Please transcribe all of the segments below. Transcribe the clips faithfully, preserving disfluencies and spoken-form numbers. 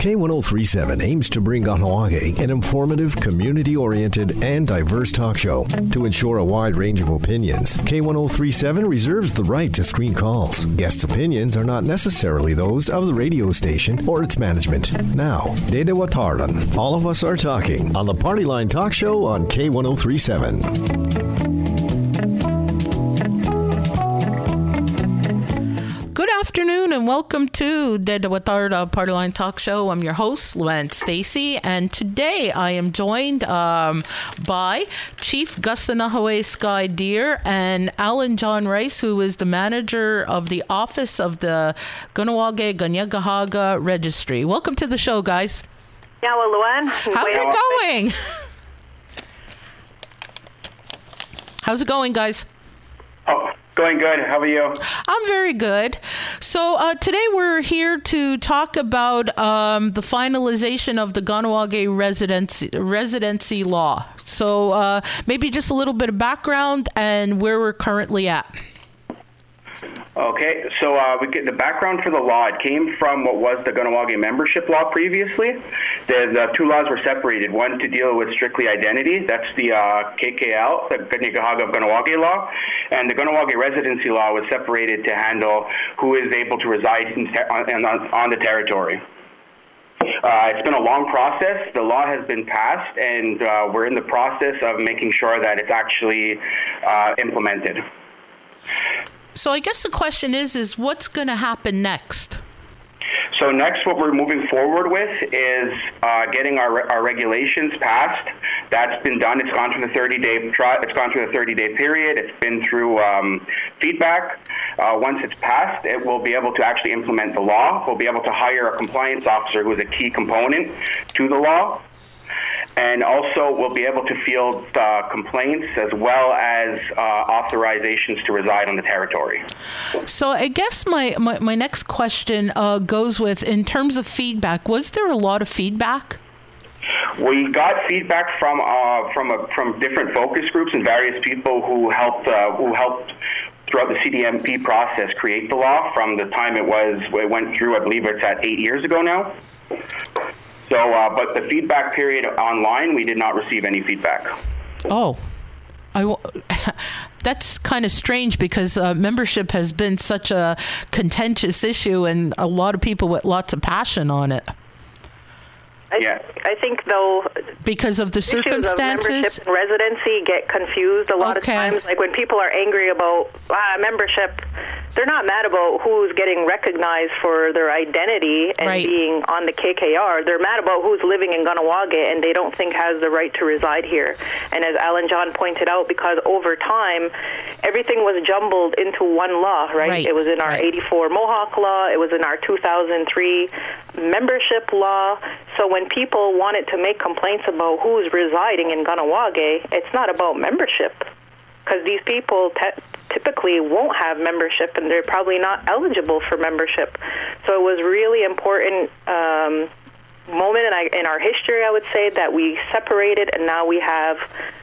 K ten thirty-seven aims to bring Kahnawake an informative, community-oriented, and diverse talk show. To ensure a wide range of opinions, K ten thirty-seven reserves the right to screen calls. Guests' opinions are not necessarily those of the radio station or its management. Now, Dede Wataran. All of us are talking on the Party Line Talk Show on K ten thirty-seven. Good afternoon and welcome to Dede Watarda Party Line Talk Show. I'm your host, Luann Stacy, and today I am joined um, by Chief Gusanahawe Sky Deer and Alan John Rice, who is the manager of the Office of the Kahnawake Kanien'kehá:ka Registry. Welcome to the show, guys. Yeah, well, Luann. How's it going? How's it going, guys? Oh, going good. How are you? I'm very good. So uh, today we're here to talk about um, the finalization of the Kahnawake residency, residency law. So uh, maybe just a little bit of background and where we're currently at. Okay, so uh, we get the background for the law. It came from what was the Kahnawake membership law previously. The, the two laws were separated. One to deal with strictly identity. That's the uh, K K L, the Kanien'kehá:ka of Kahnawake law. And the Kahnawake residency law was separated to handle who is able to reside in ter- on, on, on the territory. Uh, it's been a long process. The law has been passed, and uh, we're in the process of making sure that it's actually uh, implemented. So I guess the question is, is what's going to happen next? So next, what we're moving forward with is uh, getting our our regulations passed. That's been done. It's gone through the thirty-day tri- It's gone through the thirty-day period. It's been through um, feedback. Uh, once it's passed, it will be able to actually implement the law. We'll be able to hire a compliance officer who is a key component to the law. And also, we'll be able to field uh, complaints as well as uh, authorizations to reside on the territory. So I guess my, my, my next question uh, goes with, in terms of feedback, was there a lot of feedback? We got feedback from uh, from a, from different focus groups and various people who helped uh, who helped throughout the C D M P process create the law from the time it was it went through. I believe it's at eight years ago now. So, uh, but the feedback period online, we did not receive any feedback. Oh, I w- that's kind of strange because uh, membership has been such a contentious issue and a lot of people with lots of passion on it. I, yeah. I think, though, because of the circumstances, issues of membership and residency get confused a lot okay. of times. Like when people are angry about ah, membership, they're not mad about who's getting recognized for their identity and right. being on the K K R. They're mad about who's living in Kahnawake and they don't think has the right to reside here. And as Alan John pointed out, because over time, everything was jumbled into one law, right? right. It was in our right. eighty-four Mohawk law. It was in our two thousand three membership law. So when people wanted to make complaints about who's residing in Kahnawake, it's not about membership, because these people te- typically won't have membership and they're probably not eligible for membership. So it was really important um, moment in, I, in our history, I would say, that we separated, and now we have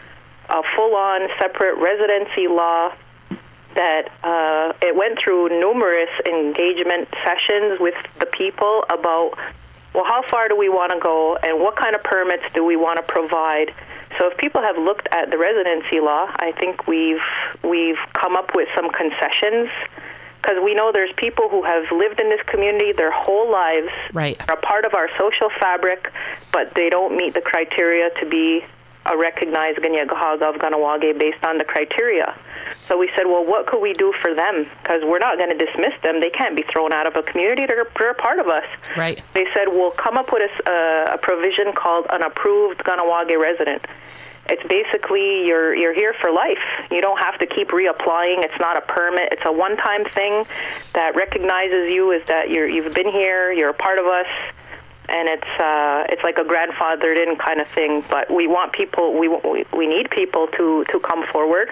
a full-on separate residency law that uh, it went through numerous engagement sessions with the people about, well, how far do we want to go and what kind of permits do we want to provide? So if people have looked at the residency law, I think we've we've come up with some concessions, because we know there's people who have lived in this community their whole lives, right. are a part of our social fabric, but they don't meet the criteria to be a recognized Kanien'kehá:ka of Kahnawake based on the criteria. So we said, well, what could we do for them? Because we're not going to dismiss them. They can't be thrown out of a community. They're, they're a part of us. Right. They said, we'll come up with a, uh, a provision called an approved Kahnawake resident. It's basically you're you're here for life. You don't have to keep reapplying. It's not a permit. It's a one-time thing that recognizes you as that you're you've been here. You're a part of us. And it's uh, it's like a grandfathered in kind of thing. But we want people, we we, we need people to, to come forward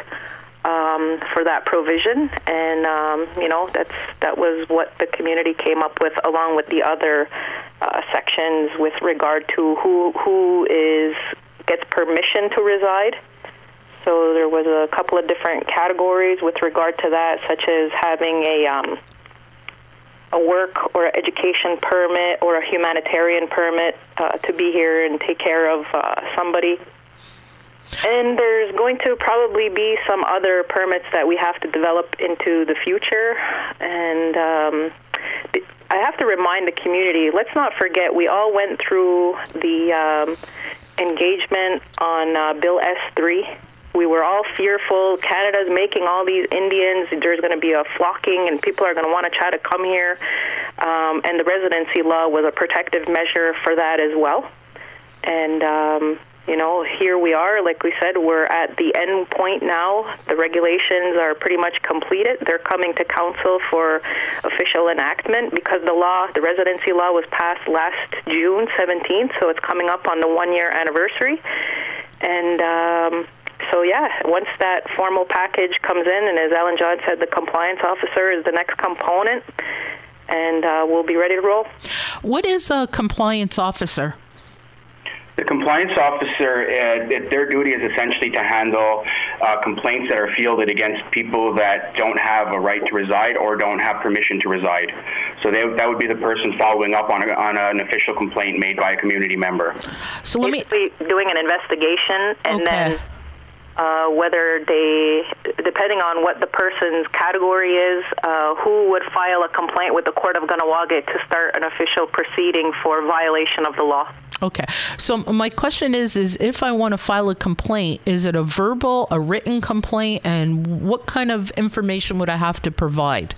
um, for that provision. And um, you know, that's that was what the community came up with, along with the other uh, sections with regard to who who is gets permission to reside. So there was a couple of different categories with regard to that, such as having a um, a work or education permit or a humanitarian permit uh, to be here and take care of uh, somebody. And there's going to probably be some other permits that we have to develop into the future. And um, I have to remind the community, let's not forget, we all went through the um, engagement on uh, Bill S three. We were all fearful. Canada's making all these Indians. There's going to be a flocking, and people are going to want to try to come here. Um, and the residency law was a protective measure for that as well. And, um, you know, here we are. Like we said, we're at the end point now. The regulations are pretty much completed. They're coming to council for official enactment because the law, the residency law, was passed last June seventeenth, so it's coming up on the one-year anniversary. And... Um, So, yeah, once that formal package comes in, and as Alan John said, the compliance officer is the next component, and uh, we'll be ready to roll. What is a compliance officer? The compliance officer, uh, their duty is essentially to handle uh, complaints that are fielded against people that don't have a right to reside or don't have permission to reside. So they, that would be the person following up on, a, on an official complaint made by a community member. So let me Basically doing an investigation, and okay. then uh, whether they, depending on what the person's category is, uh, who would file a complaint with the Court of Kahnawake to start an official proceeding for violation of the law. Okay. So my question is, is if I want to file a complaint, is it a verbal, a written complaint, and what kind of information would I have to provide?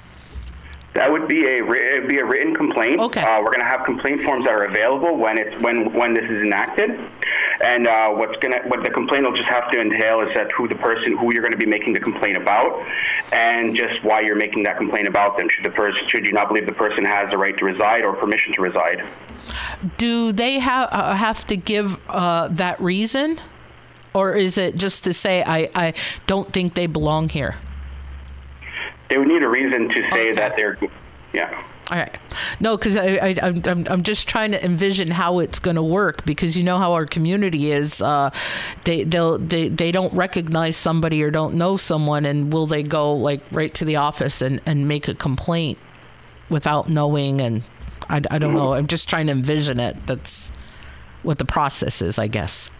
That would be a it would be a written complaint. Okay. Uh, we're going to have complaint forms that are available when it's when when this is enacted, and uh, what's going to what the complaint will just have to entail is that who the person who you're going to be making the complaint about, and just why you're making that complaint about them. Should the person should you not believe the person has the right to reside or permission to reside? Do they have uh, have to give uh, that reason, or is it just to say I I don't think they belong here? They would need a reason to say Okay. that they're, yeah. All right. No, because I, I, I'm, I'm I'm just trying to envision how it's going to work, because you know how our community is. Uh, they they'll they they don't recognize somebody or don't know someone, and will they go like right to the office and, and make a complaint without knowing? And I, I don't know. I'm just trying to envision it. That's what the process is, I guess.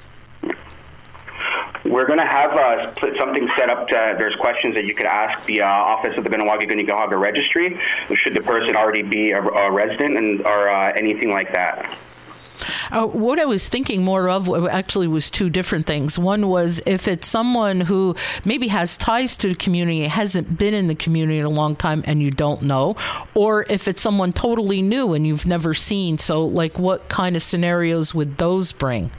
We're going to have uh, something set up. To, there's questions that you could ask the uh, Office of the Kahnawake-Kanien'kehá:ka Registry, should the person already be a, a resident and or uh, anything like that. Uh, what I was thinking more of actually was two different things. One was if it's someone who maybe has ties to the community, hasn't been in the community in a long time and you don't know, or if it's someone totally new and you've never seen. So like what kind of scenarios would those bring?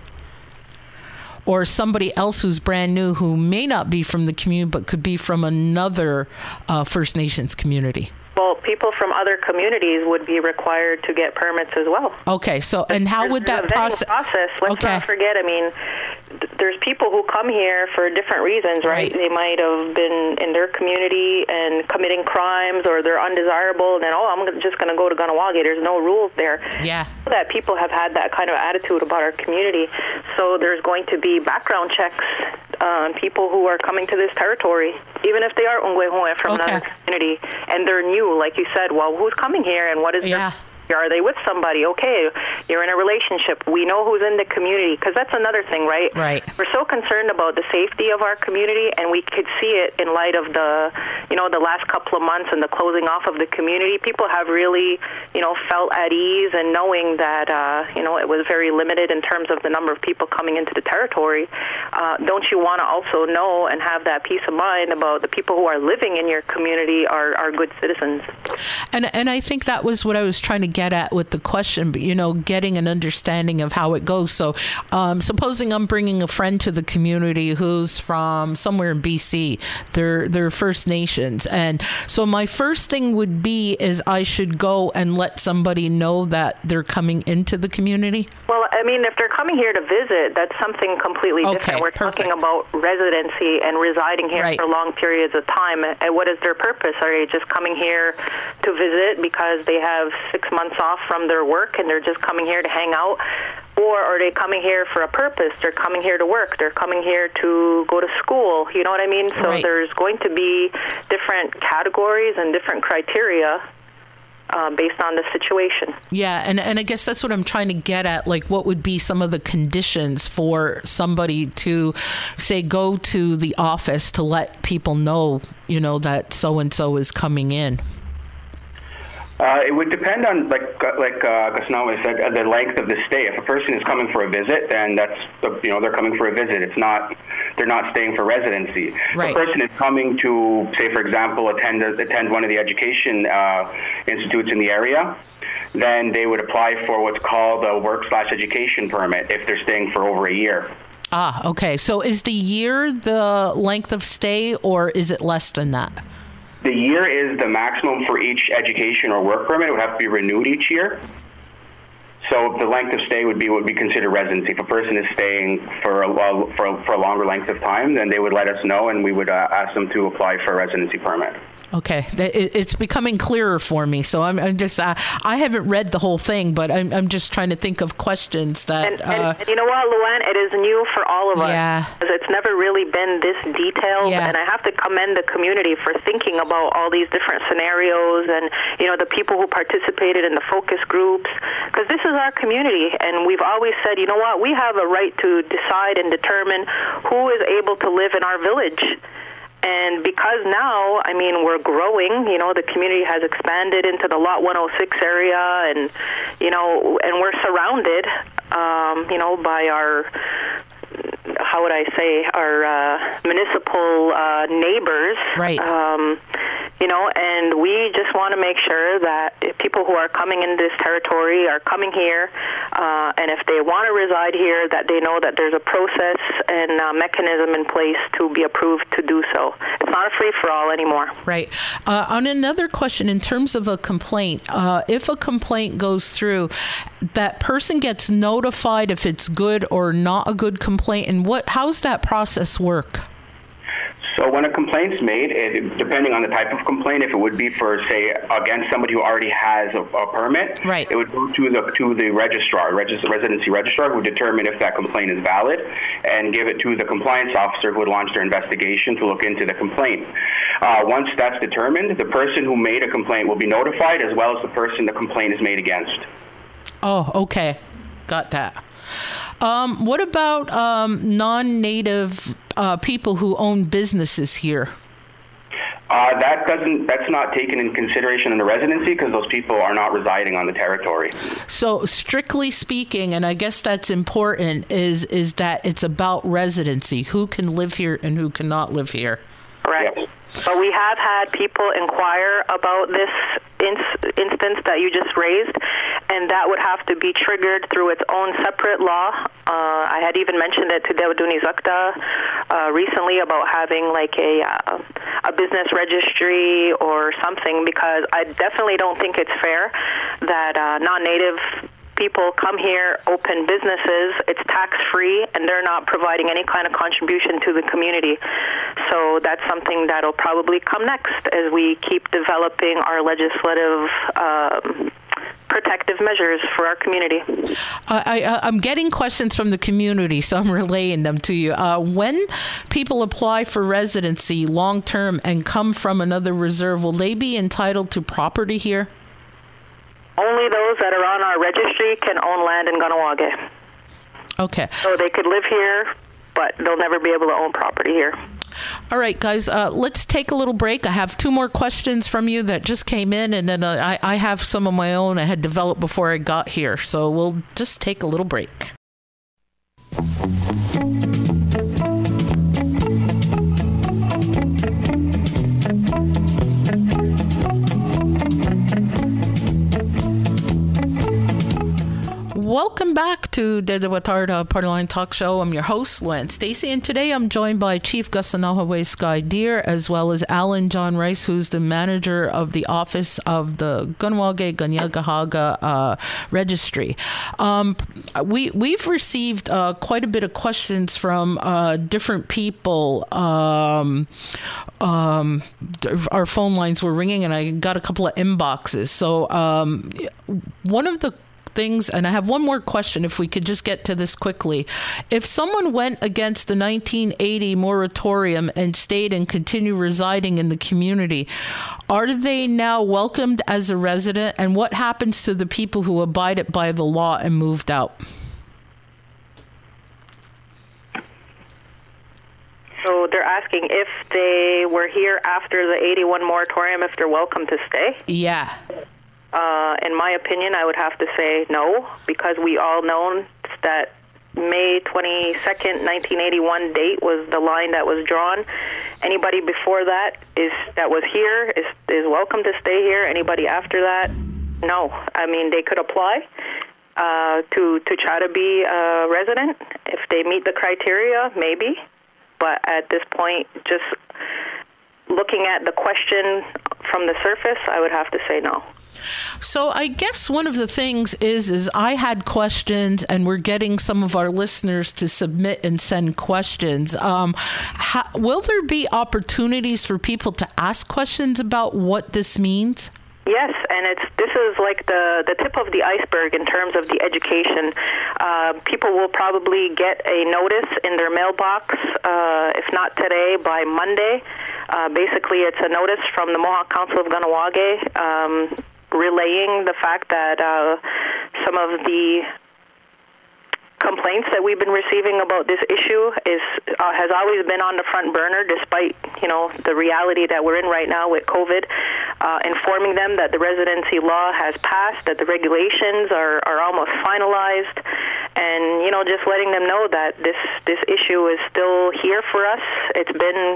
Or somebody else who's brand new who may not be from the community but could be from another uh, First Nations community. Well, people from other communities would be required to get permits as well. Okay, so and how would that process? process? Let's okay. not forget. I mean, th- there's people who come here for different reasons, right? Right. They might have been in their community and committing crimes, or they're undesirable. And then, oh, I'm just going to go to Kahnawake. There's no rules there. Yeah. That people have had that kind of attitude about our community. So there's going to be background checks on people who are coming to this territory, even if they are Ungwe from Okay. another community, and they're new, like you said. Well, who's coming here, and what is Yeah. their... Are they with somebody? Okay, you're in a relationship. We know who's in the community, because that's another thing, right? Right. We're so concerned about the safety of our community, and we could see it in light of the, you know, the last couple of months and the closing off of the community. People have really, you know, felt at ease and knowing that, uh, you know, it was very limited in terms of the number of people coming into the territory. Uh, don't you want to also know and have that peace of mind about the people who are living in your community are, are good citizens? And and I think that was what I was trying to get at with the question, but you know, getting an understanding of how it goes. So um, supposing I'm bringing a friend to the community who's from somewhere in B C, they're, they're First Nations. And so my first thing would be is I should go and let somebody know that they're coming into the community. Well, I mean, if they're coming here to visit, that's something completely Okay, different. We're perfect. talking about residency and residing here Right. for long periods of time. And what is their purpose? Are they just coming here to visit because they have six months off from their work and they're just coming here to hang out? Or are they coming here for a purpose? They're coming here to work. They're coming here to go to school. You know what I mean? So Right. there's going to be different categories and different criteria uh, based on the situation. Yeah, and, and I guess that's what I'm trying to get at. Like, what would be some of the conditions for somebody to, say, go to the office to let people know, you know, that so-and-so is coming in? Uh, it would depend on, like like uh, Gasanawe said, uh, the length of the stay. If a person is coming for a visit, then that's the, you know they're coming for a visit. It's not they're not staying for residency. Right. If a person is coming to, say, for example, attend attend one of the education uh, institutes in the area, then they would apply for what's called a work slash education permit if they're staying for over a year. Ah, okay. So is the year the length of stay, or is it less than that? The year is the maximum for each education or work permit. It would have to be renewed each year. So the length of stay would be would be considered residency. If a person is staying for a for a, for a longer length of time, then they would let us know, and we would uh, ask them to apply for a residency permit. Okay, it's becoming clearer for me. So I'm, I'm just, uh, I haven't read the whole thing, but I'm, I'm just trying to think of questions that. And, and, uh, and you know what, Luann, it is new for all of us. Yeah. It's never really been this detailed, yeah. and I have to commend the community for thinking about all these different scenarios, and you know the people who participated in the focus groups, because this is our community, and we've always said, you know what, we have a right to decide and determine who is able to live in our village. And because now, I mean, we're growing, you know, the community has expanded into the Lot one oh six area, and, you know, and we're surrounded, um, you know, by our, how would I say, our uh, municipal uh, neighbors. Right. Um, you know, and we just want to make sure that if people who are coming into this territory are coming here, uh, and if they want to reside here, that they know that there's a process and a mechanism in place to be approved to do so. It's not a free-for-all anymore. Right. Uh, on another question, in terms of a complaint, uh, if a complaint goes through, that person gets notified if it's good or not a good complaint, and what? How's that process work? So when a complaint's made, it, depending on the type of complaint, if it would be for, say, against somebody who already has a, a permit, right. it would go to the to the registrar, regis- residency registrar, who would determine if that complaint is valid and give it to the compliance officer who would launch their investigation to look into the complaint. Uh, once that's determined, the person who made a complaint will be notified, as well as the person the complaint is made against. Oh, okay. Got that. Um, what about um, non-native uh, people who own businesses here? Uh, that doesn't. That's not taken in consideration in the residency because those people are not residing on the territory. So, strictly speaking, and I guess that's important, is is that it's about residency. Who can live here and who cannot live here? Correct. Yes. But we have had people inquire about this ins- instance that you just raised, and that would have to be triggered through its own separate law. Uh, I had even mentioned it to Dewaduni Zakta uh, recently about having like a uh, a business registry or something, because I definitely don't think it's fair that uh, non-native people come here, open businesses, it's tax-free, and they're not providing any kind of contribution to the community. So that's something that'll probably come next as we keep developing our legislative um, protective measures for our community. I, I, I'm getting questions from the community, so I'm relaying them to you. Uh, when people apply for residency long-term and come from another reserve, will they be entitled to property here? Only those that are on our registry can own land in Kahnawake. Okay. So they could live here, but they'll never be able to own property here. All right, guys, uh, let's take a little break. I have two more questions from you that just came in, and then uh, I, I have some of my own I had developed before I got here. So we'll just take a little break. Welcome back to the Watarda Partyline Talk Show. I'm your host, Luann Stacey, and today I'm joined by Chief Gasanawe Sky Deer, as well as Alan John Rice, who's the manager of the Office of the Kahnawake Kanien'kehá:ka uh, Registry. Um, we, we've received uh, quite a bit of questions from uh, different people. Um, um, our phone lines were ringing, and I got a couple of inboxes. So um, one of the things, and I have one more question, if we could just get to this quickly. If someone went against the nineteen eighty moratorium and stayed and continued residing in the community, are they now welcomed as a resident? And what happens to the people who abided by the law and moved out? So they're asking if they were here after the eighty-one moratorium, if they're welcome to stay? Yeah. Uh, in my opinion, I would have to say no, because we all know that May twenty-second, nineteen eighty-one date was the line that was drawn. Anybody before that is that was here is, is welcome to stay here. Anybody after that, no. I mean, they could apply uh, to, to try to be a resident. If they meet the criteria, maybe. But at this point, just looking at the question from the surface, I would have to say no. So I guess one of the things is, is I had questions, and we're getting some of our listeners to submit and send questions. Um, how, will there be opportunities for people to ask questions about what this means? Yes, and it's this is like the, the tip of the iceberg in terms of the education. Uh, people will probably get a notice in their mailbox, uh, if not today, by Monday. Uh, basically, it's a notice from the Mohawk Council of Kahnawake, um, relaying the fact that uh, some of the complaints that we've been receiving about this issue is uh, has always been on the front burner, despite you know the reality that we're in right now with COVID. Uh, informing them that the residency law has passed, that the regulations are, are almost finalized, and you know just letting them know that this this issue is still here for us. It's been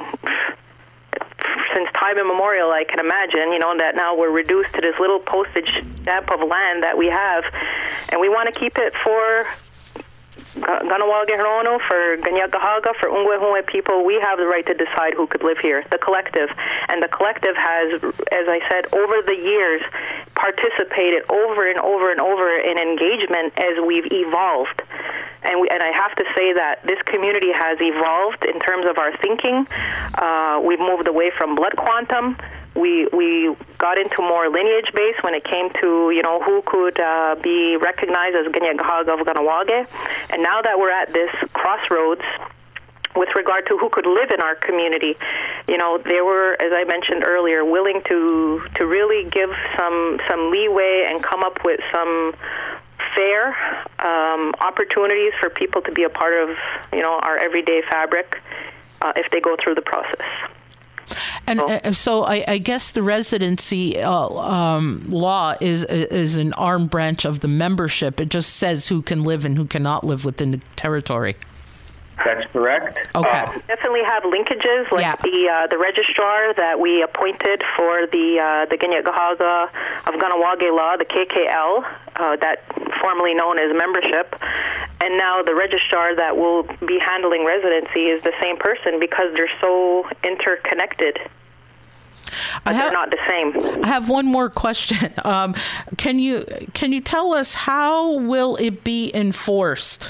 since time immemorial, I can imagine, you know, that now we're reduced to this little postage stamp of land that we have, and we want to keep it for Kahnawake Hirono, for Kanien'kehá:ka, for Ungwe people. We have the right to decide who could live here, the collective. And the collective has, as I said, over the years, participated over and over and over in engagement as we've evolved. And, we, and I have to say that this community has evolved in terms of our thinking. Uh, we've moved away from blood quantum. We we got into more lineage base when it came to, you know, who could uh, be recognized as Kanien'kehá:ka of Kahnawake. And now that we're at this crossroads with regard to who could live in our community, you know, they were, as I mentioned earlier, willing to to really give some some leeway and come up with some fair um, opportunities for people to be a part of, you know, our everyday fabric uh, if they go through the process. And uh, so I, I guess the residency uh, um, law is is an arm branch of the membership. It just says who can live and who cannot live within the territory. That's correct. Okay. Uh, definitely have linkages, like yeah. the uh, the registrar that we appointed for the uh, the Kanien'kehá:ka of Kahnawake law, the K K L, uh, that formerly known as membership, and now the registrar that will be handling residency is the same person because they're so interconnected. But I have, they're not the same. I have one more question. Um, can you can you tell us how will it be enforced?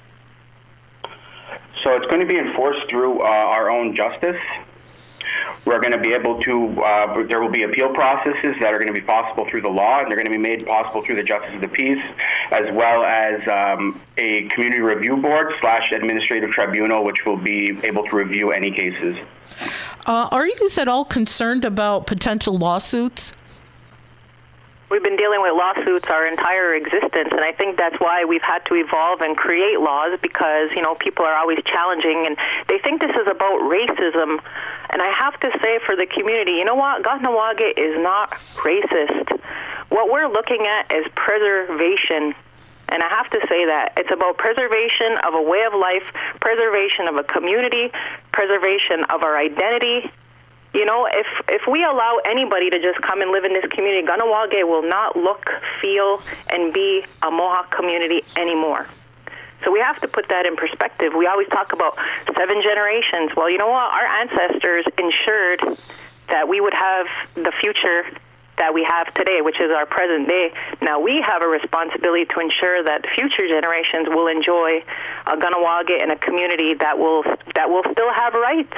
So it's going to be enforced through uh, our own justice. We're going to be able to, uh, there will be appeal processes that are going to be possible through the law, and they're going to be made possible through the Justice of the Peace, as well as um, a community review board slash administrative tribunal, which will be able to review any cases. Uh, are you at all concerned about potential lawsuits? We've been dealing with lawsuits our entire existence, and I think that's why we've had to evolve and create laws, because, you know, people are always challenging, and they think this is about racism. And I have to say for the community, you know what? Kahnawake is not racist. What we're looking at is preservation. And I have to say that. It's about preservation of a way of life, preservation of a community, preservation of our identity. You know, if if we allow anybody to just come and live in this community, Kahnawake will not look, feel, and be a Mohawk community anymore. So we have to put that in perspective. We always talk about seven generations. Well, you know what? Our ancestors ensured that we would have the future that we have today, which is our present day. Now we have a responsibility to ensure that future generations will enjoy a Kahnawake and a community that will that will still have rights.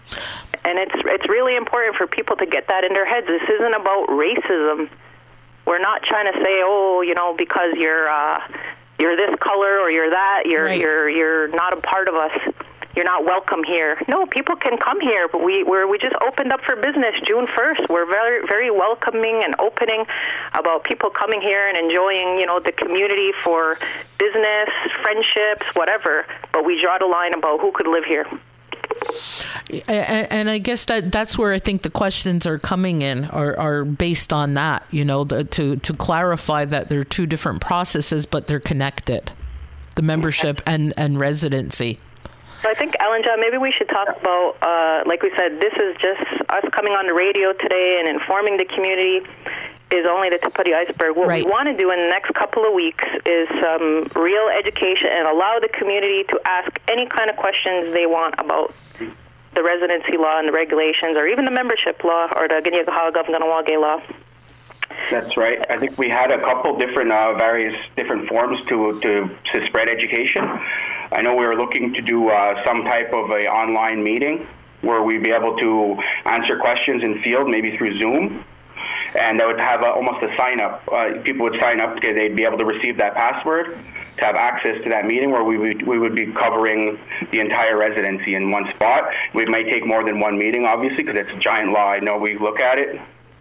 And it's it's really important for people to get that in their heads. This isn't about racism. We're not trying to say, oh, you know, because you're uh, you're this color or you're that, you're right. you're you're not a part of us. You're not welcome here. No, people can come here, but we we're, we just opened up for business June first. We're very very welcoming and opening about people coming here and enjoying, you know, the community for business, friendships, whatever. But we draw the line about who could live here. And, and I guess that that's where I think the questions are coming in, are, are based on that, you know, the, to, to clarify that they're two different processes, but they're connected, the membership and, and residency. So I think, Ellen John, maybe we should talk about, uh, like we said, this is just us coming on the radio today and informing the community is only the tip of the iceberg. What right. we want to do in the next couple of weeks is some real education and allow the community to ask any kind of questions they want about the residency law and the regulations, or even the membership law or the Kanien'kehá:ka law. That's right. I think we had a couple different, uh, various different forms to, to to spread education. I know we were looking to do uh, some type of a online meeting where we'd be able to answer questions in field, maybe through Zoom. And that would have a, almost a sign up. Uh, people would sign up because they'd be able to receive that password to have access to that meeting, where we would, we would be covering the entire residency in one spot. We might take more than one meeting, obviously, because it's a giant law. I know we look at it.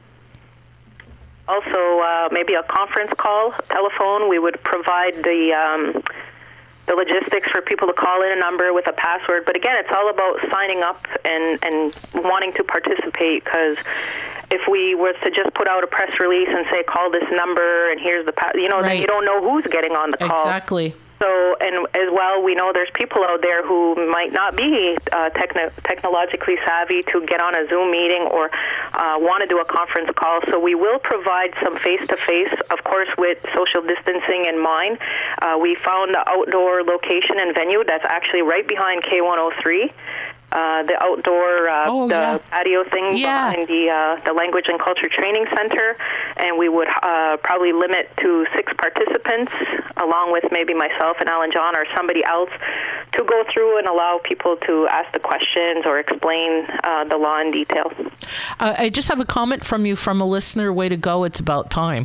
Also, uh, maybe a conference call, telephone. We would provide the um, the logistics for people to call in a number with a password. But again, it's all about signing up and, and wanting to participate, because if we were to just put out a press release and say, call this number and here's the, pa-, you know, right. then you don't know who's getting on the call. Exactly. So, and as well, we know there's people out there who might not be uh, techno- technologically savvy to get on a Zoom meeting or uh, want to do a conference call. So we will provide some face-to-face, of course, with social distancing in mind. Uh, we found the outdoor location and venue that's actually right behind K one oh three. Uh, the outdoor uh, oh, the yeah. patio thing yeah. behind the uh, the Language and Culture Training Center, and we would uh, probably limit to six participants, along with maybe myself and Alan John or somebody else, to go through and allow people to ask the questions or explain uh, the law in detail. Uh, I just have a comment from you from a listener. Way to go! It's about time.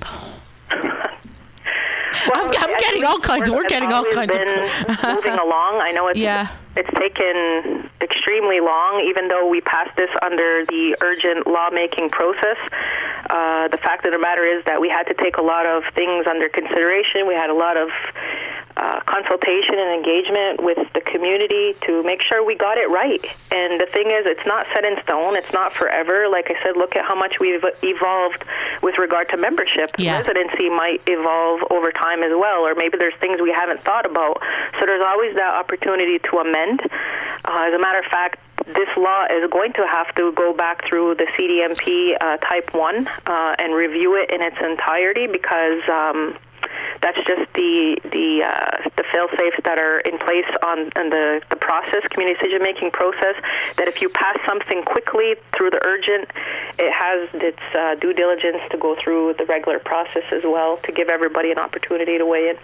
Well, I'm, I'm getting all kinds. We're getting all kinds. Been of moving along. I know it's yeah. it's taken extremely long, even though we passed this under the urgent lawmaking process. Uh, the fact of the matter is that we had to take a lot of things under consideration. We had a lot of uh, consultation and engagement with the community to make sure we got it right. And the thing is, it's not set in stone. It's not forever. Like I said, look at how much we've evolved with regard to membership. Yeah. Residency might evolve over time as well, or maybe there's things we haven't thought about. So there's always that opportunity to amend. Uh, as a matter of fact, this law is going to have to go back through the C D M P uh, Type one uh, and review it in its entirety, because um, that's just the the uh, the fail-safes that are in place on, on the, the process, community decision-making process, that if you pass something quickly through the urgent, it has its uh, due diligence to go through the regular process as well, to give everybody an opportunity to weigh in.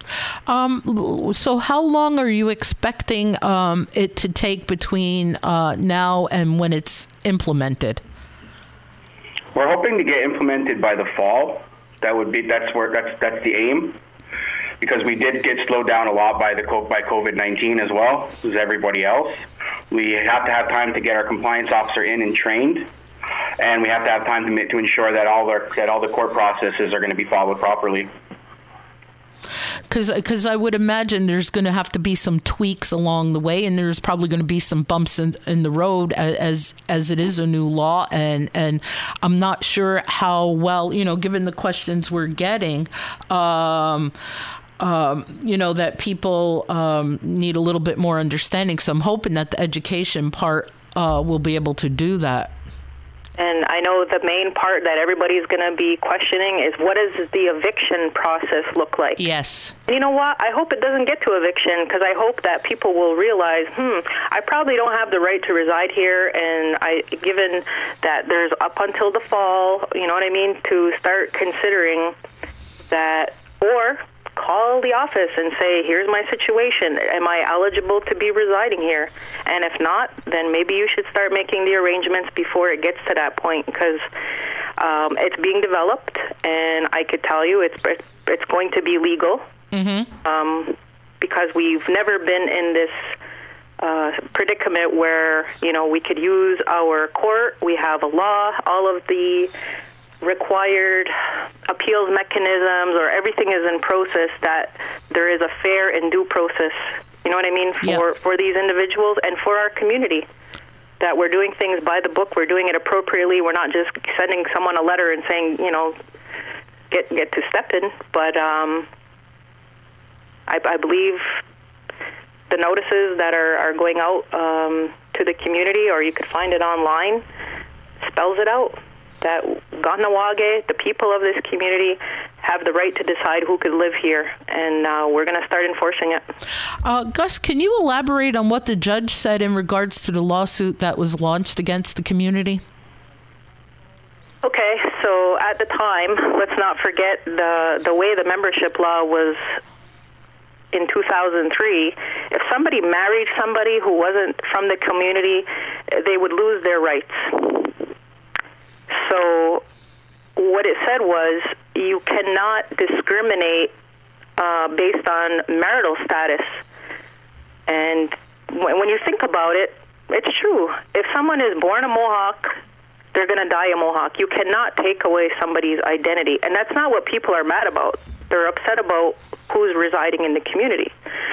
Um, so how long are you expecting um, it to take between uh, now and when it's implemented? We're hoping to get implemented by the fall. That would be that's where that's that's the aim, because we did get slowed down a lot by the by COVID nineteen as well as everybody else. We have to have time to get our compliance officer in and trained, and we have to have time to to ensure that all our that all the court processes are going to be followed properly. Because because I would imagine there's going to have to be some tweaks along the way, and there's probably going to be some bumps in, in the road as as it is a new law, and and I'm not sure how well, you know, given the questions we're getting, um, um, you know, that people um, need a little bit more understanding. So I'm hoping that the education part uh, will be able to do that. And I know the main part that everybody's going to be questioning is, what does the eviction process look like? Yes. You know what? I hope it doesn't get to eviction, because I hope that people will realize, hmm, I probably don't have the right to reside here, and I, given that there's up until the fall, you know what I mean, to start considering that, or call the office and say, here's my situation. Am I eligible to be residing here? And if not, then maybe you should start making the arrangements before it gets to that point, because uh, Um, it's being developed, and I could tell you it's it's going to be legal. Mm-hmm. Um, because we've never been in this uh, predicament where, you know, we could use our court, we have a law, all of the required appeals mechanisms, or everything is in process, that there is a fair and due process, you know what I mean, for, yeah. for these individuals and for our community. That we're doing things by the book, we're doing it appropriately, we're not just sending someone a letter and saying, you know, get get to step in, but um, I, I believe the notices that are, are going out um, to the community, or you could find it online, spells it out, that Kahnawake, the people of this community, have the right to decide who could live here, and uh, we're going to start enforcing it. Uh, Gus, can you elaborate on what the judge said in regards to the lawsuit that was launched against the community? Okay, so at the time, let's not forget the the way the membership law was in two thousand three. If somebody married somebody who wasn't from the community, they would lose their rights. So what it said was you cannot discriminate uh, based on marital status. And when, when you think about it, it's true. If someone is born a Mohawk, they're going to die a Mohawk. You cannot take away somebody's identity. And that's not what people are mad about. They're upset about who's residing in the community.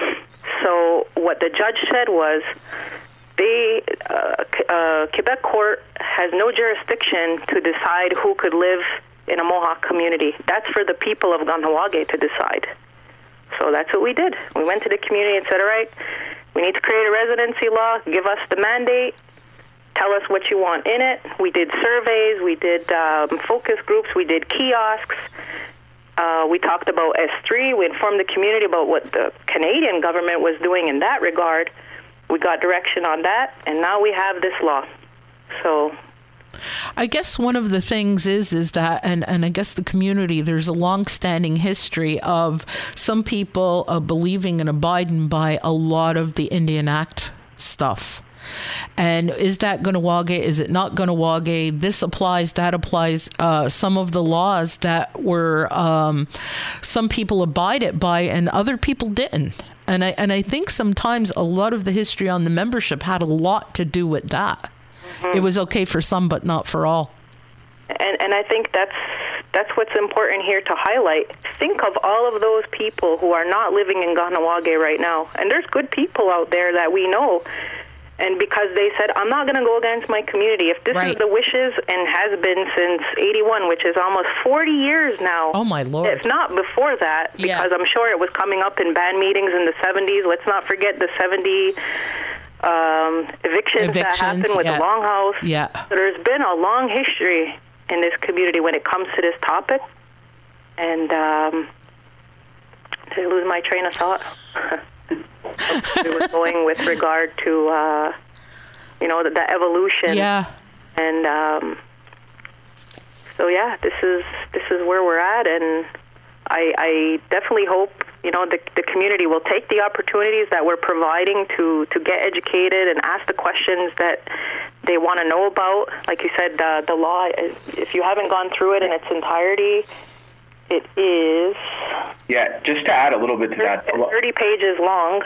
So what the judge said was, they, uh, uh, Quebec court has no jurisdiction to decide who could live in a Mohawk community. That's for the people of Kahnawake to decide. So that's what we did. We went to the community and said, all right, we need to create a residency law, give us the mandate, tell us what you want in it. We did surveys, we did um, focus groups, we did kiosks. Uh, we talked about S three. We informed the community about what the Canadian government was doing in that regard. We got direction on that, and now we have this law. So I guess one of the things is is that, and, and I guess the community, there's a long-standing history of some people uh, believing and abiding by a lot of the Indian Act stuff. And is that Kahnawake? Is it not Kahnawake? This applies, that applies. Uh, some of the laws that were, um, some people abided by and other people didn't. And I and I think sometimes a lot of the history on the membership had a lot to do with that. Mm-hmm. It was okay for some, but not for all. And and I think that's that's what's important here to highlight. Think of all of those people who are not living in Kahnawake right now. And there's good people out there that we know. And because they said, I'm not going to go against my community. If this right. is the wishes, and has been since eighty-one, which is almost forty years now. Oh, my Lord. If not before that, because yeah. I'm sure it was coming up in band meetings in the seventies. Let's not forget the seventy um, evictions, evictions that happened with yeah. the Longhouse. Yeah. So there's been a long history in this community when it comes to this topic. And um, did I lose my train of thought? We were going with regard to, uh, you know, the, the evolution. Yeah. And um, so, yeah, this is this is where we're at, and I, I definitely hope, you know, the, the community will take the opportunities that we're providing to, to get educated and ask the questions that they want to know about. Like you said, uh, the law, if you haven't gone through it in its entirety, it is... Yeah, just to add a little bit to that. thirty pages long.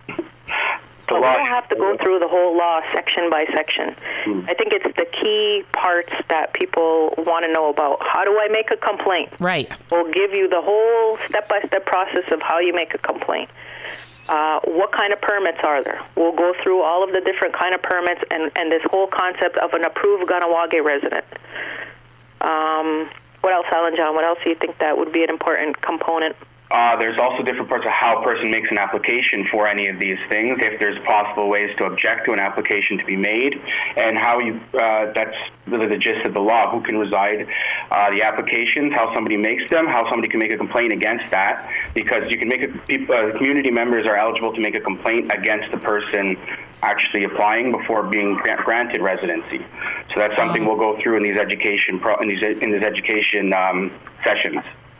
But we don't have to go through the whole law section by section. Hmm. I think it's the key parts that people want to know about. How do I make a complaint? Right. We'll give you the whole step-by-step process of how you make a complaint. Uh, what kind of permits are there? We'll go through all of the different kind of permits and, and this whole concept of an approved Kahnawake resident. Um, what else, Alan John? What else do you think that would be an important component? Uh, there's also different parts of how a person makes an application for any of these things, if there's possible ways to object to an application to be made, and how you, uh, that's really the gist of the law, who can reside, uh, the applications, how somebody makes them, how somebody can make a complaint against that, because you can make a, people, uh, community members are eligible to make a complaint against the person actually applying before being granted residency. So that's something we'll go through in these education, pro- in these, in these education um, sessions.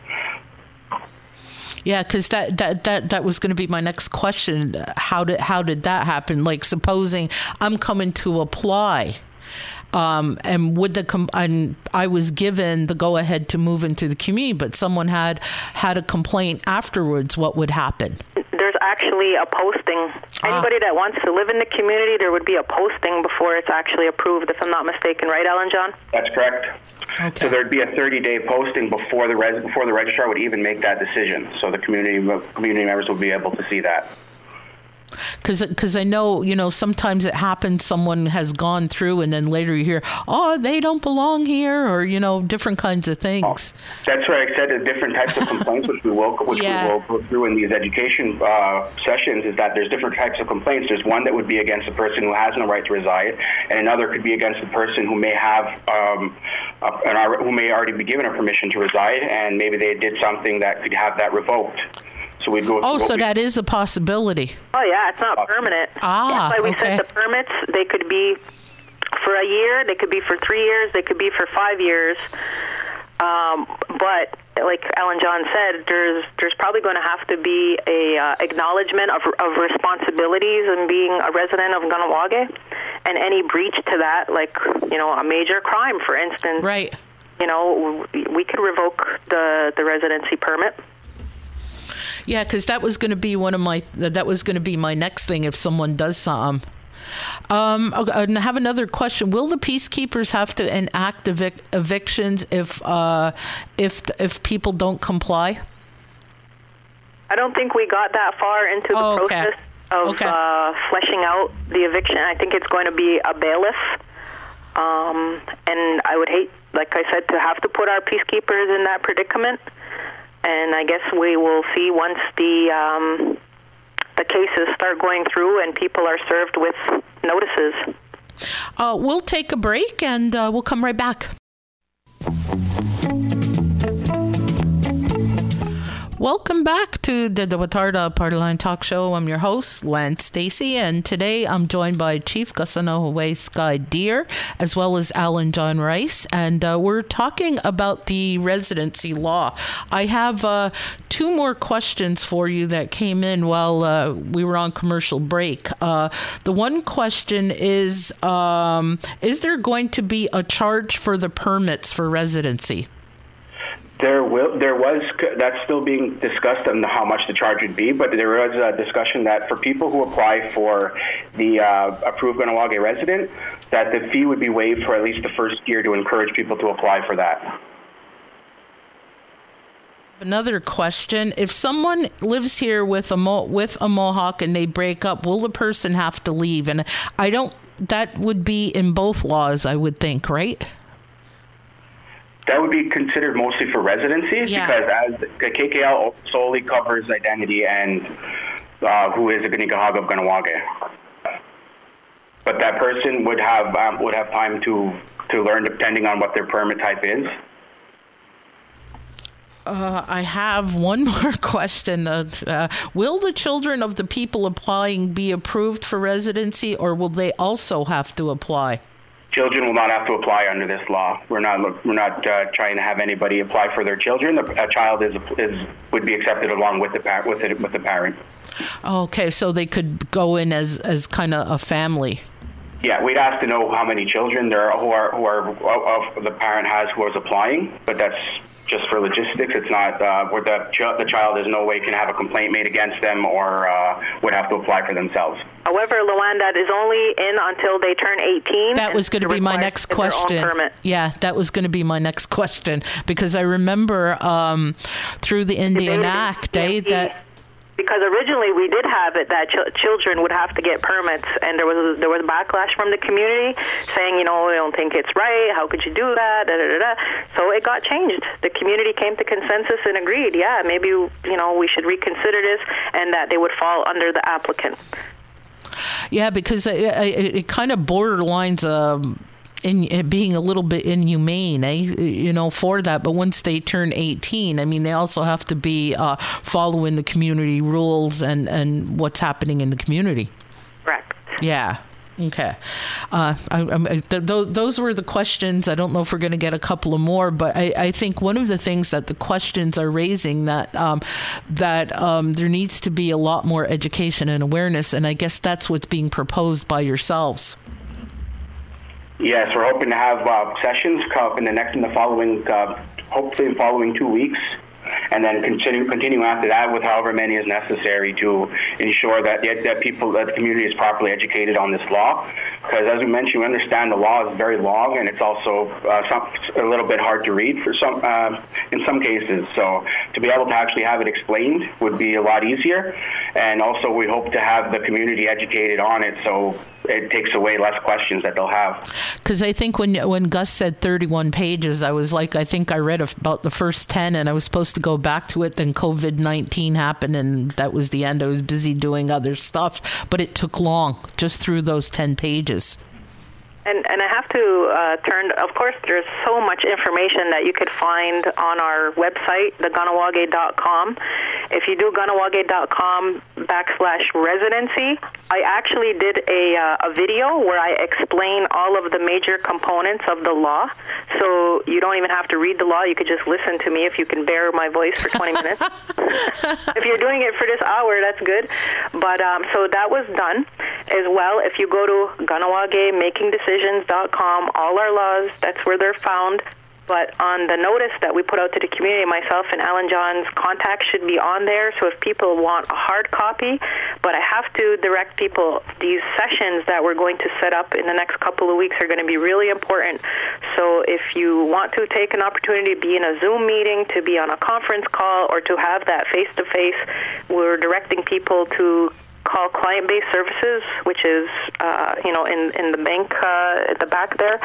Yeah, because that, that, that, that was going to be my next question. How did how did that happen? Like, supposing I'm coming to apply, Um, and would the com- and I was given the go ahead to move into the community, but someone had had a complaint afterwards. What would happen? There's actually a posting. Anybody ah. that wants to live in the community, there would be a posting before it's actually approved, if I'm not mistaken, right, Alan John? That's correct. Okay. So there'd be a thirty-day posting before the res- before the registrar would even make that decision. So the community community members will be able to see that. Because because I know, you know, sometimes it happens, someone has gone through and then later you hear, oh, they don't belong here, or, you know, different kinds of things. Oh, that's what I said, the different types of complaints, which we will which yeah. we will go through in these education uh, sessions, is that there's different types of complaints. There's one that would be against the person who has no right to reside, and another could be against the person who may have, um, a, an, who may already be given a permission to reside, and maybe they did something that could have that revoked. So we'd go oh, so we, that is a possibility. Oh, yeah, it's not permanent. Ah, That's why we okay. said the permits, they could be for a year, they could be for three years, they could be for five years. Um, but like Alan John said, there's there's probably going to have to be a uh, acknowledgement of, of responsibilities in being a resident of Kahnawake, and any breach to that, like, you know, a major crime, for instance. Right. You know, we could revoke the, the residency permit. Yeah, because that was going to be one of my, that was going to be my next thing if someone does something. Um, I have another question. Will the peacekeepers have to enact evic- evictions if uh, if if people don't comply? I don't think we got that far into the oh, okay. process of okay. uh, fleshing out the eviction. I think it's going to be a bailiff. Um, and I would hate, like I said, to have to put our peacekeepers in that predicament. And I guess we will see once the um, the cases start going through and people are served with notices. Uh, we'll take a break and uh, we'll come right back. Welcome back to the Dewatarda Party Line Talk Show. I'm your host, Lance Stacy, and today I'm joined by Chief Kasanahaway Sky Deer, as well as Alan John Rice, and uh, we're talking about the residency law. I have uh, two more questions for you that came in while uh, we were on commercial break. Uh, the one question is, um, is there going to be a charge for the permits for residency? There will, there was, that's still being discussed on how much the charge would be, but there was a discussion that for people who apply for the uh, approved Kahnawake resident, that the fee would be waived for at least the first year to encourage people to apply for that. Another question: if someone lives here with a Mo- with a Mohawk and they break up, will the person have to leave? And I don't. That would be in both laws, I would think, right? That would be considered mostly for residencies, yeah. because as the K K L solely covers identity and uh, who is a Kanien'kehá:ka of Kahnawake. But that person would have um, would have time to to learn depending on what their permit type is. Uh, I have one more question. Uh, uh, will the children of the people applying be approved for residency, or will they also have to apply? Children will not have to apply under this law. We're not we're not uh, trying to have anybody apply for their children. A child is is would be accepted along with the par- with it with the parent. Okay, so they could go in as as kind of a family. Yeah, we'd ask to know how many children there are who are who are of the parent has who is applying, but that's just for logistics. It's not uh, where the ch- the child is no way can have a complaint made against them or uh, would have to apply for themselves. However, Luann, that is only in until they turn eighteen. That was going to be my next question. Yeah, that was going to be my next question, because I remember um, through the Indian the Act, eh, that. Because originally we did have it that ch- children would have to get permits, and there was there was backlash from the community saying, you know, I don't think it's right. How could you do that? Da, da, da, da. So it got changed. The community came to consensus and agreed, yeah, maybe, you know, we should reconsider this, and that they would fall under the applicant. Yeah, because it, it, it kind of borderlines um, in being a little bit inhumane, eh? You know, for that. But once they turn eighteen, I mean, they also have to be uh, following the community rules and, and what's happening in the community. Correct. Yeah. Okay. Uh, I, I, th- those those were the questions. I don't know if we're going to get a couple of more, but I, I think one of the things that the questions are raising that um, that um, there needs to be a lot more education and awareness, and I guess that's what's being proposed by yourselves. Yes, we're hoping to have uh, sessions come up in the next, in the following, uh, hopefully in the following two weeks. And then continue continue after that with however many is necessary to ensure that that people, that the community is properly educated on this law. Because as we mentioned, we understand the law is very long and it's also uh, some, a little bit hard to read for some uh, in some cases. So to be able to actually have it explained would be a lot easier. And also we hope to have the community educated on it, so it takes away less questions that they'll have. Because I think when when Gus said thirty-one pages, I was like, I think I read about the first ten, and I was supposed to go back to it. Then COVID nineteen happened, and that was the end. I was busy doing other stuff, but it took long just through those ten pages. And, and I have to uh, turn, of course, there's so much information that you could find on our website, the Kahnawake dot com. If you do Kahnawake dot com backslash residency, I actually did a, uh, a video where I explain all of the major components of the law. So you don't even have to read the law. You could just listen to me if you can bear my voice for twenty minutes. If you're doing it for this hour, that's good. But um, so that was done as well. If you go to Kahnawake Making Decisions dot com, all our laws, that's where they're found. But on the notice that we put out to the community, myself and Alan John's contact should be on there. So if people want a hard copy, but I have to direct people, these sessions that we're going to set up in the next couple of weeks are going to be really important. So if you want to take an opportunity to be in a Zoom meeting, to be on a conference call, or to have that face-to-face, we're directing people to call Client-Based Services, which is, uh, you know, in, in the bank uh, at the back there.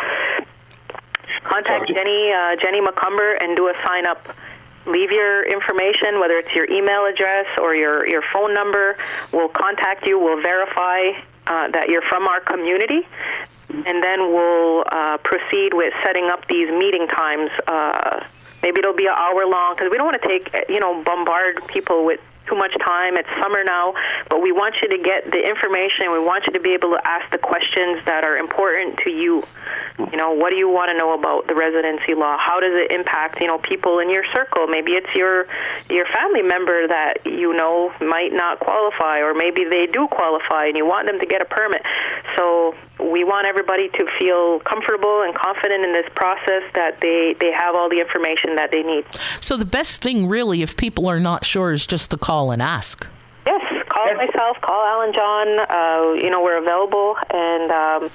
Contact Jenny, uh, Jenny McCumber, and do a sign-up. Leave your information, whether it's your email address or your, your phone number. We'll contact you. We'll verify uh, that you're from our community, and then we'll uh, proceed with setting up these meeting times. Uh, maybe it'll be an hour long, because we don't want to take, you know, bombard people with too much time. It's summer now, but we want you to get the information. We want you to be able to ask the questions that are important to you. You know, what do you want to know about the residency law? How does it impact, you know, people in your circle? Maybe it's your your family member that you know might not qualify, or maybe they do qualify and you want them to get a permit. So we want everybody to feel comfortable and confident in this process, that they, they have all the information that they need. So the best thing, really, if people are not sure, is just to call and ask. Yes, call yes. myself, call Alan John. Uh, you know, we're available, and um,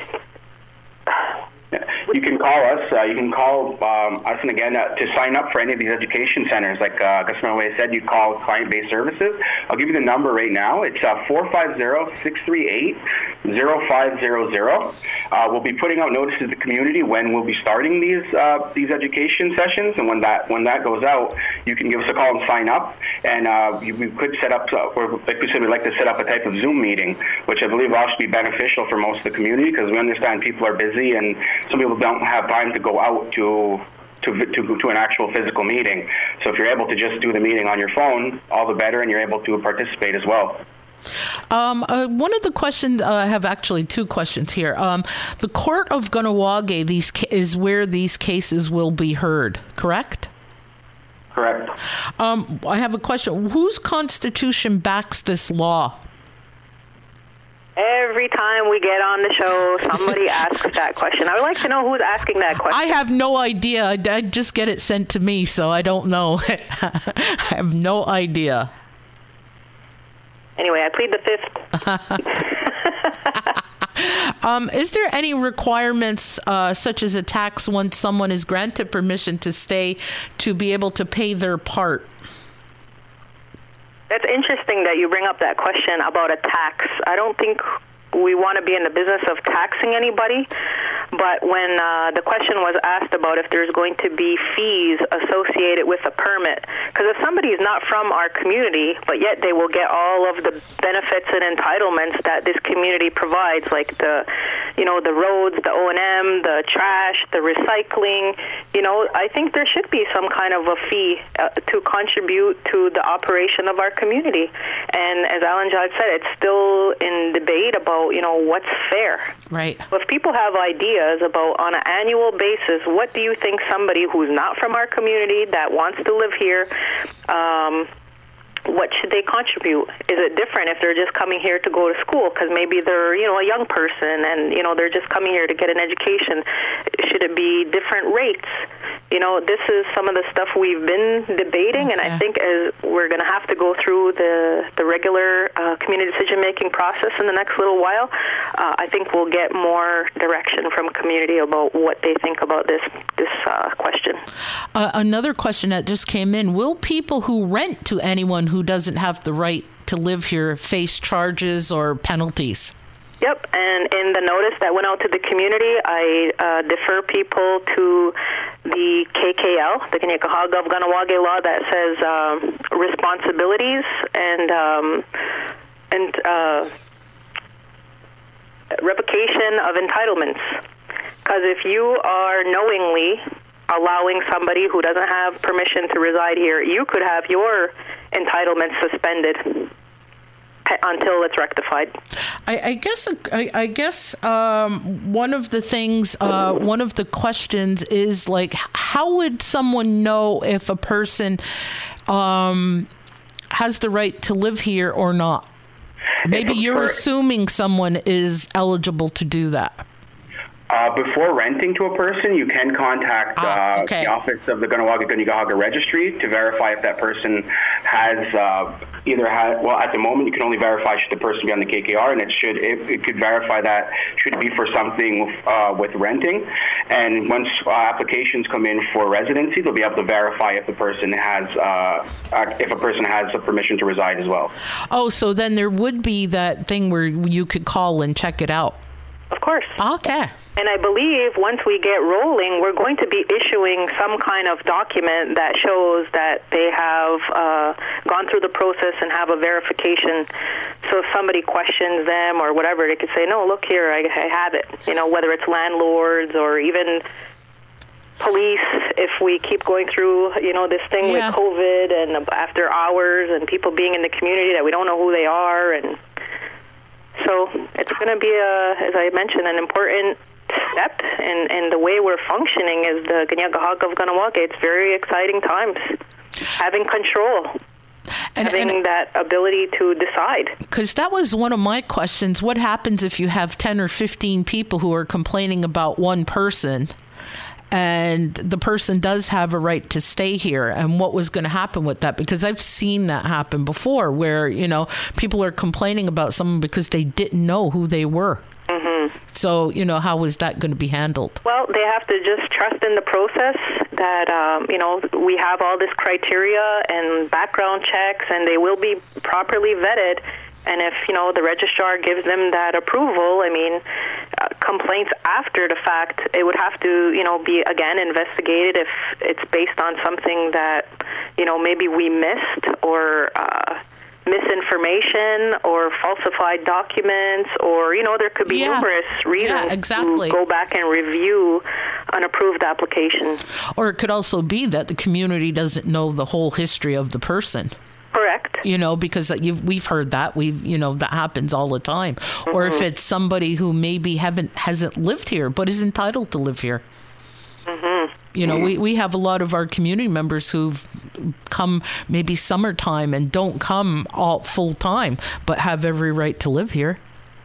you can call us. Uh, you can call um, us, and again, uh, to sign up for any of these education centers, like uh, Gus Manoue said, you call Client-Based Services. I'll give you the number right now. It's uh, four five zero, six three eight, zero five zero zero. Uh, we'll be putting out notices to the community when we'll be starting these uh, these education sessions, and when that when that goes out, you can give us a call and sign up. And uh, we could set up, uh, or like we said, we'd like to set up a type of Zoom meeting, which I believe will actually be beneficial for most of the community, because we understand people are busy and some people don't have time to go out to to to to an actual physical meeting. So if you're able to just do the meeting on your phone, all the better, and you're able to participate as well. Um, uh, one of the questions, uh, I have actually two questions here. Um, the Court of Kahnawake these ca- is where these cases will be heard, correct? Correct. Um, I have a question. Whose constitution backs this law? Every time we get on the show, somebody asks that question. I would like to know who's asking that question. I have no idea. I, I just get it sent to me, so I don't know. I have no idea. Anyway, I plead the fifth. um, is there any requirements, uh, such as a tax, once someone is granted permission to stay, to be able to pay their part? That's interesting that you bring up that question about a tax. I don't think we want to be in the business of taxing anybody, but when uh, the question was asked about if there's going to be fees associated with a permit, because if somebody is not from our community, but yet they will get all of the benefits and entitlements that this community provides, like the, you know, the roads, the O and M, the trash, the recycling, you know, I think there should be some kind of a fee uh, to contribute to the operation of our community. And as Alan Judd said, it's still in debate about, you know, what's fair. Right. If people have ideas about, on an annual basis, what do you think somebody who's not from our community that wants to live here, um, what should they contribute? Is it different if they're just coming here to go to school because maybe they're, you know, a young person and, you know, they're just coming here to get an education? Should it be different rates? You know, this is some of the stuff we've been debating, okay. and I think as we're going to have to go through the, the regular uh, community decision-making process in the next little while, uh, I think we'll get more direction from community about what they think about this, this uh, question. Uh, another question that just came in, will people who rent to anyone who doesn't have the right to live here face charges or penalties? Yep, and in the notice that went out to the community, I uh, defer people to the K K L, the Kanien'kehá:ka of Kahnawake law, that says um, responsibilities and um, and uh, revocation of entitlements. Because if you are knowingly allowing somebody who doesn't have permission to reside here, you could have your entitlements suspended until it's rectified. I, I guess. I, I guess um, one of the things, uh, one of the questions is like, how would someone know if a person um, has the right to live here or not? Maybe you're assuming someone is eligible to do that. Uh, before renting to a person, you can contact ah, uh, okay. the Office of the Kahnawake Kanien'kehá:ka Registry to verify if that person has uh, either had, well, at the moment you can only verify should the person be on the K K R, and it should, it, it could verify that should it be for something uh, with renting. And once uh, applications come in for residency, they'll be able to verify if the person has, uh, uh, if a person has a permission to reside as well. Oh, so then there would be that thing where you could call and check it out. Of course. Okay. And I believe once we get rolling, we're going to be issuing some kind of document that shows that they have uh, gone through the process and have a verification. So if somebody questions them or whatever, they could say, no, look here, I, I have it. You know, whether it's landlords or even police, if we keep going through, you know, this thing yeah. with COVID and after hours and people being in the community that we don't know who they are. And so it's going to be, a, as I mentioned, an important step in, in the way we're functioning as the Kanien'kehá:ka of Kahnawake. It's very exciting times. Having control. And, having and, that ability to decide. Because that was one of my questions. What happens if you have ten or fifteen people who are complaining about one person and the person does have a right to stay here, and what was going to happen with that? Because I've seen that happen before where, you know, people are complaining about someone because they didn't know who they were. Mm-hmm. So, you know, how is that going to be handled? Well, they have to just trust in the process that, um, you know, we have all this criteria and background checks, and they will be properly vetted. And if, you know, the registrar gives them that approval, I mean, uh, complaints after the fact, it would have to, you know, be, again, investigated if it's based on something that, you know, maybe we missed or uh, misinformation or falsified documents, or, you know, there could be yeah. numerous reasons yeah, exactly. to go back and review an approved application. Or it could also be that the community doesn't know the whole history of the person. Correct. You know, because you've, we've heard that. We've, you know, that happens all the time. Mm-hmm. Or if it's somebody who maybe haven't hasn't lived here but is entitled to live here. Mm-hmm. You know, mm-hmm. we, we have a lot of our community members who've come maybe summertime and don't come all full time, but have every right to live here.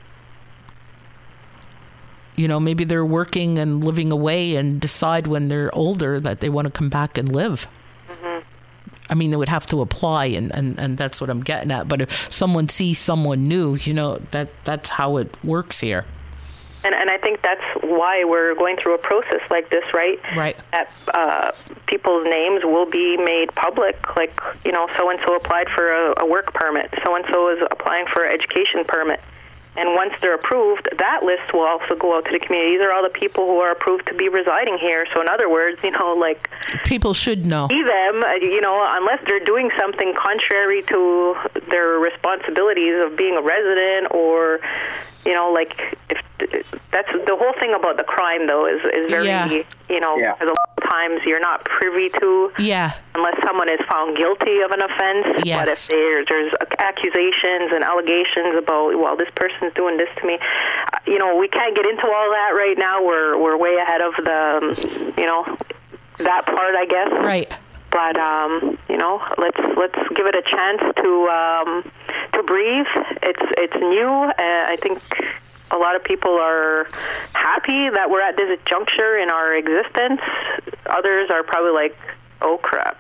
You know, maybe they're working and living away and decide when they're older that they want to come back and live. I mean, they would have to apply, and, and, and that's what I'm getting at. But if someone sees someone new, you know, that that's how it works here. And and I think that's why we're going through a process like this, right? Right. That uh, people's names will be made public. Like, you know, so-and-so applied for a, a work permit. So-and-so is applying for an education permit. And once they're approved, that list will also go out to the community. These are all the people who are approved to be residing here. So in other words, you know, like... people should know. See them, you know, unless they're doing something contrary to their responsibilities of being a resident, or, you know, like, if that's the whole thing about the crime, though, is, is very, yeah. you know, yeah. a lot of times you're not privy to, yeah. unless someone is found guilty of an offense. Yes. But if there, there's accusations and allegations about, well, this person's doing this to me, you know, we can't get into all that right now. We're we're way ahead of the, you know, that part, I guess. Right. But um, you know, let's let's give it a chance to um, to breathe. It's it's new. Uh, I think a lot of people are happy that we're at this juncture in our existence. Others are probably like, oh crap.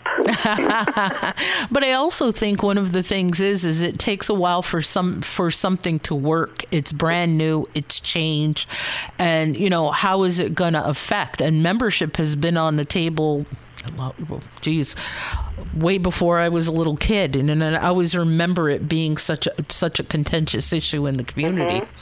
But I also think one of the things is is it takes a while for some for something to work. It's brand new, it's change, and you know, how is it going to affect? And membership has been on the table, geez, way before I was a little kid, and, and I always remember it being such a such a contentious issue in the community. Mm-hmm.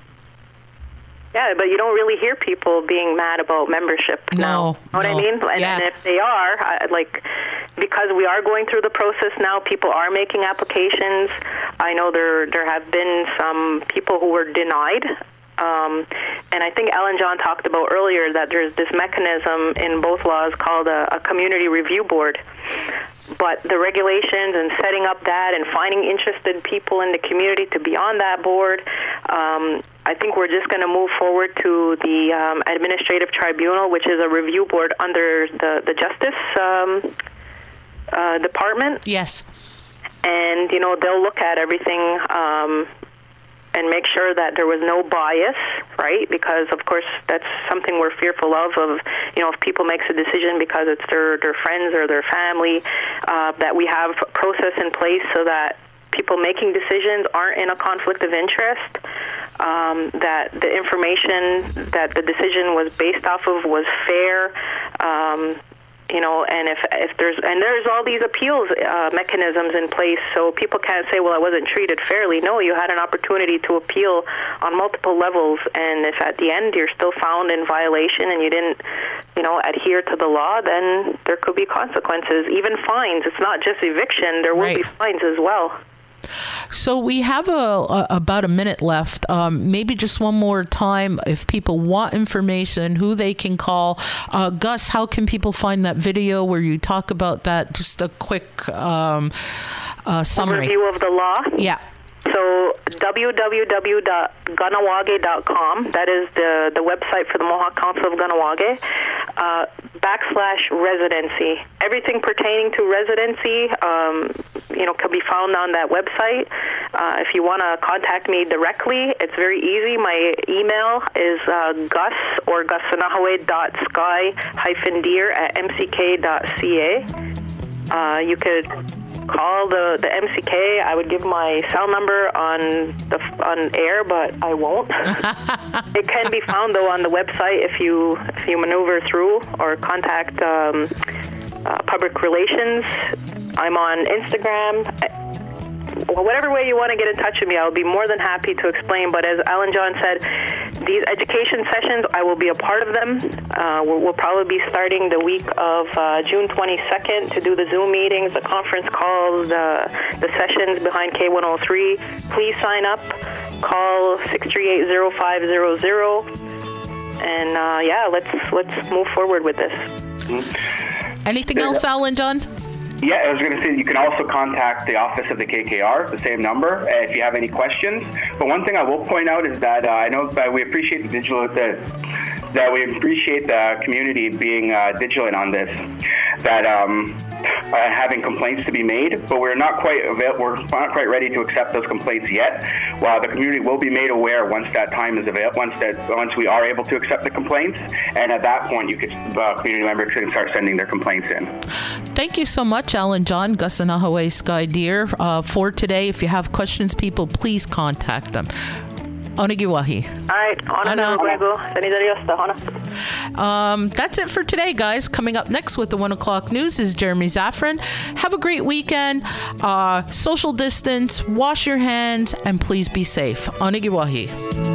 Yeah, but you don't really hear people being mad about membership no, now. You know what no. I mean? And, yeah. and if they are, I, like, because we are going through the process now, people are making applications. I know there there have been some people who were denied. Um, and I think Alan John talked about earlier that there's this mechanism in both laws called a, a community review board. But the regulations and setting up that and finding interested people in the community to be on that board, um, I think we're just going to move forward to the um, Administrative Tribunal, which is a review board under the, the Justice um, uh, Department. Yes. And, you know, they'll look at everything um, and make sure that there was no bias, right? Because, of course, that's something we're fearful of, of, you know, if people makes a decision because it's their, their friends or their family, uh, that we have a process in place so that people making decisions aren't in a conflict of interest, um, that the information that the decision was based off of was fair, um, you know, and if if there's and there's all these appeals uh, mechanisms in place, so people can't say, well, I wasn't treated fairly. No, you had an opportunity to appeal on multiple levels, and if at the end you're still found in violation and you didn't, you know, adhere to the law, then there could be consequences, even fines. It's not just eviction; there will right. be fines as well. So we have a, a about a minute left. Um, maybe just one more time, if people want information, who they can call. Uh, Gus, how can people find that video where you talk about that? Just a quick um, uh, summary. Overview of the law? Yeah. So w w w dot ganawage dot com, that is the, the website for the Mohawk Council of Ganawage, uh, backslash residency. Everything pertaining to residency, um, you know, can be found on that website. Uh, if you want to contact me directly, it's very easy. My email is uh, gus or gusanahaway dot sky hyphen deer at m c k dot c a. Uh, you could call the, the M C K. I would give my cell number on the on air, but I won't. It can be found though on the website if you if you maneuver through or contact um, uh, public relations. I'm on Instagram. Well, whatever way you want to get in touch with me, I'll be more than happy to explain. But as Alan John said, these education sessions, I will be a part of them. Uh, we'll, we'll probably be starting the week of uh, June twenty-second to do the Zoom meetings, the conference calls, the, the sessions behind K one oh three. Please sign up. Call six three eight, zero five zero zero. And uh, yeah, let's let's move forward with this. Mm-hmm. Anything else, Alan John? Yeah, I was going to say you can also contact the office of the K K R, the same number, uh, if you have any questions. But one thing I will point out is that uh, I know that we appreciate the digital that that we appreciate the community being uh, vigilant on this, that um, uh, having complaints to be made, but we're not quite avail- we're not quite ready to accept those complaints yet. While the community will be made aware once that time is available, once that once we are able to accept the complaints, and at that point, you could uh, community members can start sending their complaints in. Thank you so much, Alan John, Gusanahaway Sky Deer, uh, for today. If you have questions, people, please contact them. Onagiwahi. All right. Um, that's it for today, guys. Coming up next with the one o'clock news is Jeremy Zaffron. Have a great weekend. Uh, social distance, wash your hands, and please be safe. Onagiwahi.